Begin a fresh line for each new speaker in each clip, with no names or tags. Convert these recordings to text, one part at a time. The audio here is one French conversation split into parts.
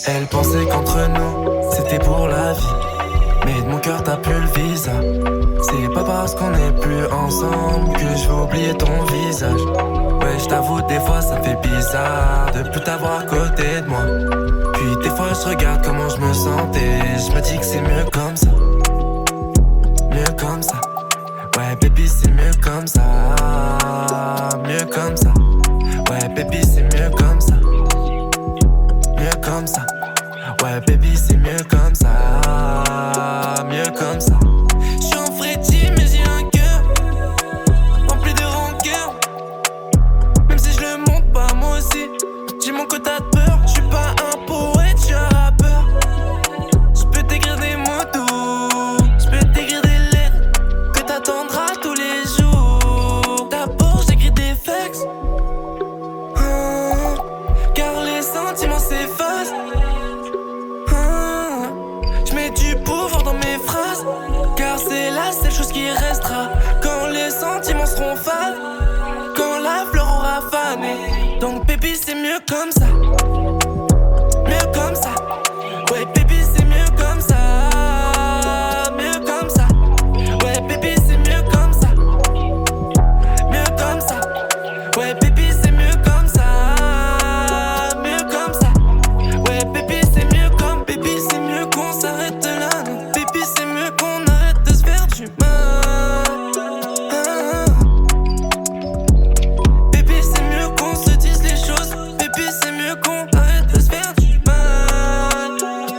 Elle pensait qu'entre nous, c'était pour la vie. Mais de mon cœur t'as plus le visa. C'est pas parce qu'on est plus ensemble que je vais oublier ton visage. Ouais, je t'avoue, des fois ça fait bizarre de plus t'avoir à côté de moi. Puis des fois je regarde comment je me sentais. Je me dis que c'est mieux comme ça. Mieux comme ça. Ouais, baby, c'est mieux comme ça. Mieux comme ça. Ouais, baby, c'est mieux comme ça. Mieux comme ça. Ouais, baby, c'est mieux comme ça. Mieux comme ça. J'suis en Freddy, mais j'ai un cœur rempli de rancœur. Même si je le montre pas, moi aussi j'ai mon quota de peur. J'suis pas un poète, j'suis un rappeur. J'peux t'écrire des mots doux, j'peux t'écrire des lettres que t'attendras tous les jours. D'abord j'écris des fax, car les sentiments s'effacent. J'mets du pouvoir dans mes phrases, car c'est la seule chose qui restera quand les sentiments seront fades, quand la fleur aura fané. Donc baby c'est mieux comme ça. Mieux comme ça. Ouais baby c'est mieux comme ça. Mieux comme ça. Ouais baby c'est mieux comme ça. Mieux comme ça. Ouais baby c'est mieux comme ça. Mieux comme ça. Ouais baby c'est mieux comme. Baby c'est mieux qu'on s'arrête là. Non, baby c'est mieux qu'on arrête de se faire du mal. Baby c'est mieux qu'on se dise les choses. Baby c'est mieux qu'on arrête de se faire du mal.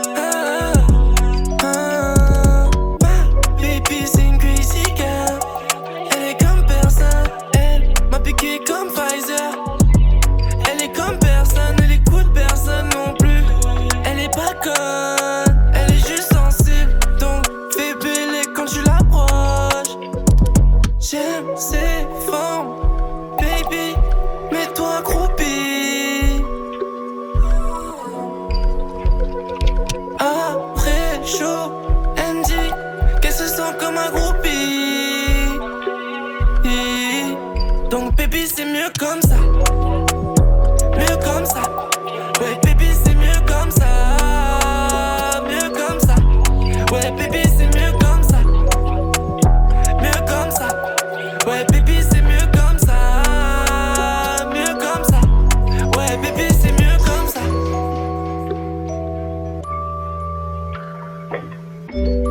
Baby c'est une crazy girl. Elle est comme personne. Elle m'a piqué comme Pfizer. Elle est comme personne. Elle écoute personne non plus. Elle est pas conne. Elle est juste sensible. Donc fais bêler quand tu l'approches. J'aime ses formes. Baby, mets-toi accroupi. Après chaud, elle me dit qu'elle se sent comme un groupie. Donc baby c'est mieux comme ça. Mieux comme ça. Ouais baby c'est mieux comme ça. Mieux comme ça. Ouais baby c'est mieux comme ça. Mieux comme ça. Ouais baby c'est mieux comme ça. Mieux comme ça. Ouais baby c'est mieux comme ça.